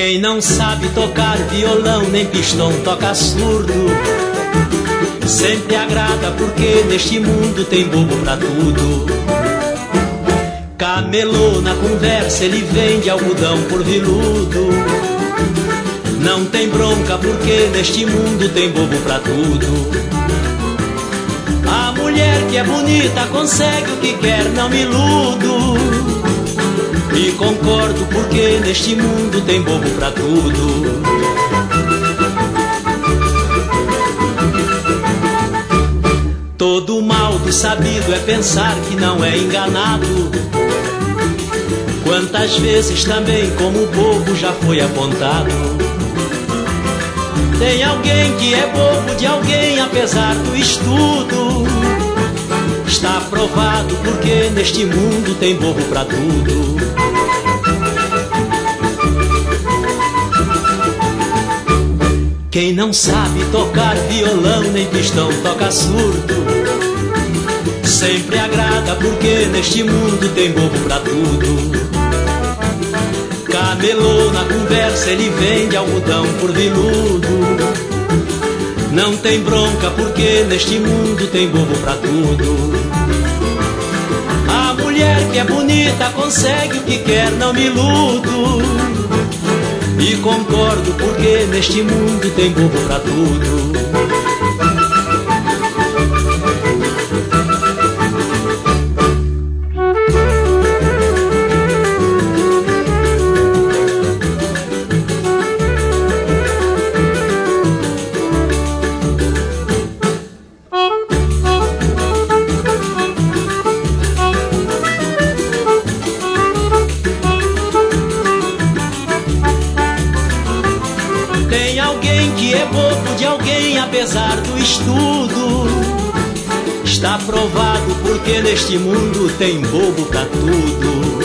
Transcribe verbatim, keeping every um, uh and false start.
Quem não sabe tocar violão nem pistão toca surdo. Sempre agrada porque neste mundo tem bobo pra tudo. Camelô na conversa, ele vende algodão por viludo. Não tem bronca porque neste mundo tem bobo pra tudo. A mulher que é bonita consegue o que quer, não me iludo. E concordo porque neste mundo tem bobo pra tudo. Todo mal do sabido é pensar que não é enganado. Quantas vezes também como bobo já foi apontado. Tem alguém que é bobo de alguém apesar do estudo. Está provado porque neste mundo tem bobo pra tudo. Quem não sabe tocar violão nem pistão toca surdo. Sempre agrada porque neste mundo tem bobo pra tudo. Camelô na conversa, ele vende algodão por viludo. Não tem bronca porque neste mundo tem bobo pra tudo. A mulher que é bonita consegue o que quer, não me iludo. E concordo porque neste mundo tem bobo pra tudo. Tem alguém que é bobo de alguém apesar do estudo. Está provado porque neste mundo tem bobo pra tudo.